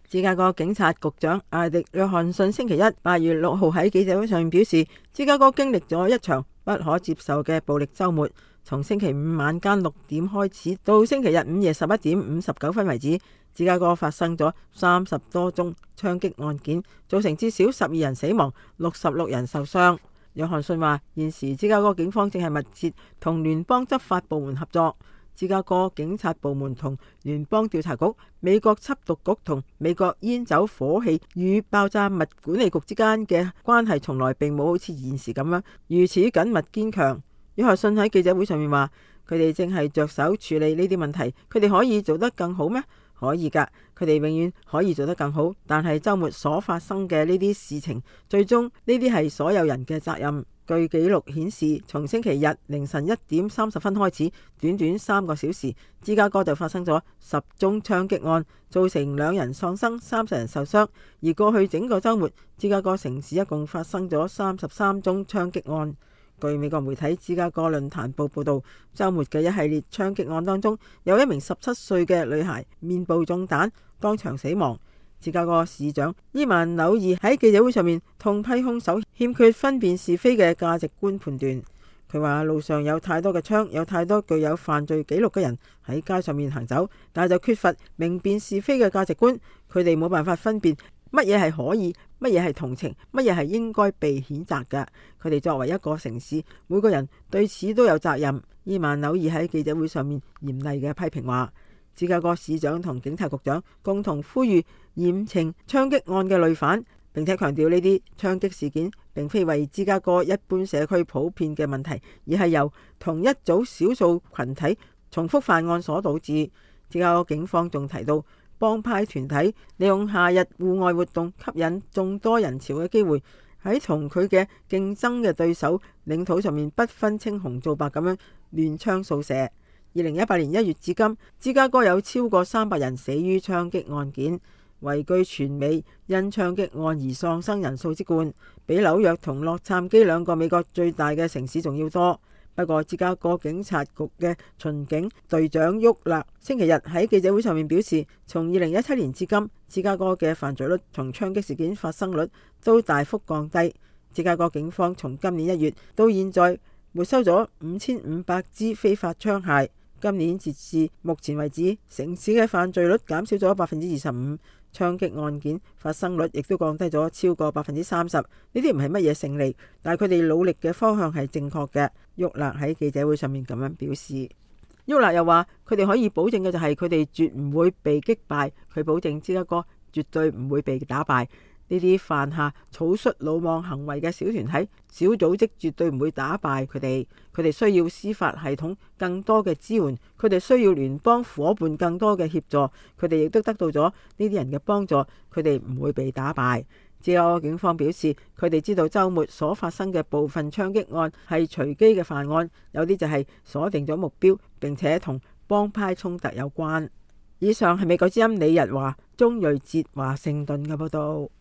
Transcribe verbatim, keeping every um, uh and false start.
芝加哥警察局長艾迪約翰遜星期一八月六號喺記者會上面表示，芝加哥經歷咗一場不可接受嘅暴力週末，從星期五晚間六點開始到星期日午夜十一點五十九分為止，芝加哥發生咗三十多宗槍擊案件，造成至少十二人死亡，六十六人受傷。約翰遜話，現時芝加哥警方正係密切同聯邦執法部門合作。芝加哥警察部門同聯邦調查局、美國緝毒局同美國煙酒火器與爆炸物管理局之間嘅關係從來並冇好似現時咁樣如此緊密堅強。約翰遜喺記者會上面話，佢哋正係着手處理呢啲問題，佢哋可以做得更好咩？可以㗎，佢哋永遠可以做得更好。但係週末所發生嘅呢啲事情，最終呢啲係所有人嘅責任。據紀錄顯示，從星期日凌晨一點三十分開始，短短三個小時，芝加哥就發生咗十宗槍擊案，造成兩人喪生、三十人受傷。而過去整個週末，芝加哥城市一共發生咗三十三宗槍擊案。據美國媒體芝加哥論壇報報道，週末嘅一系列槍擊案當中，有一名十七歲嘅女孩面部中彈，當場死亡。芝加哥市長伊曼紐爾喺記者會上面痛批兇手欠缺分辨是非嘅價值觀判斷。佢話路上有太多嘅槍，有太多具有犯罪記錄嘅人喺街上面行走，但係就缺乏明辨是非嘅價值觀。佢哋冇辦法分辨乜嘢係可以，乜嘢係同情，乜嘢係應該被譴責嘅。佢哋作為一個城市，每個人對此都有責任。伊曼紐爾喺記者會上面嚴厲嘅批評話，芝加哥市長同警察局長共同呼籲嚴懲槍擊案嘅累犯，並且強調呢啲槍擊事件並非為芝加哥一般社區普遍嘅問題，而係由同一組少數群體重複犯案所導致。芝加哥警方仲提到，幫派團體利用夏日戶外活動吸引眾多人潮嘅機會，喺同佢嘅競爭嘅對手領土上面不分青紅皂白咁樣亂槍掃射。二零一八年一月至今，芝加哥有超過三百人死於槍擊案件，位居全美因槍擊案而喪生人數之冠，比紐約同洛杉磯兩個美國最大嘅城市仲要多。不過，芝加哥警察局嘅巡警隊長沃勒星期日喺記者會上面表示，從二零一七年至今，芝加哥嘅犯罪率同槍擊事件發生率都大幅降低。芝加哥警方從今年一月到現在沒收咗五千五百支非法槍械。今年截至目前為止，城市嘅犯罪率減少咗百分之二十五，槍擊案件發生率亦都降低咗超過百分之三十。呢啲唔係乜嘢勝利，但係佢哋努力嘅方向係正確嘅。沃勒喺記者會上面咁樣表示。沃勒又話，佢哋可以保證嘅就係佢哋絕唔會被擊敗，佢保證芝加哥絕對唔會被打敗。呢啲犯下草率魯莽行為嘅小團體、小組織絕對唔會打敗佢哋。佢哋需要司法系統更多嘅支援，佢哋需要聯邦夥伴更多嘅協助。佢哋亦都得到咗呢啲人嘅幫助，佢哋唔會被打敗。芝加哥警方表示，佢哋知道週末所發生嘅部分槍擊案係隨機嘅犯案，有啲就係鎖定咗目標，並且同幫派衝突有關。以上係美國之音李日華、鍾瑞哲華盛頓嘅報道。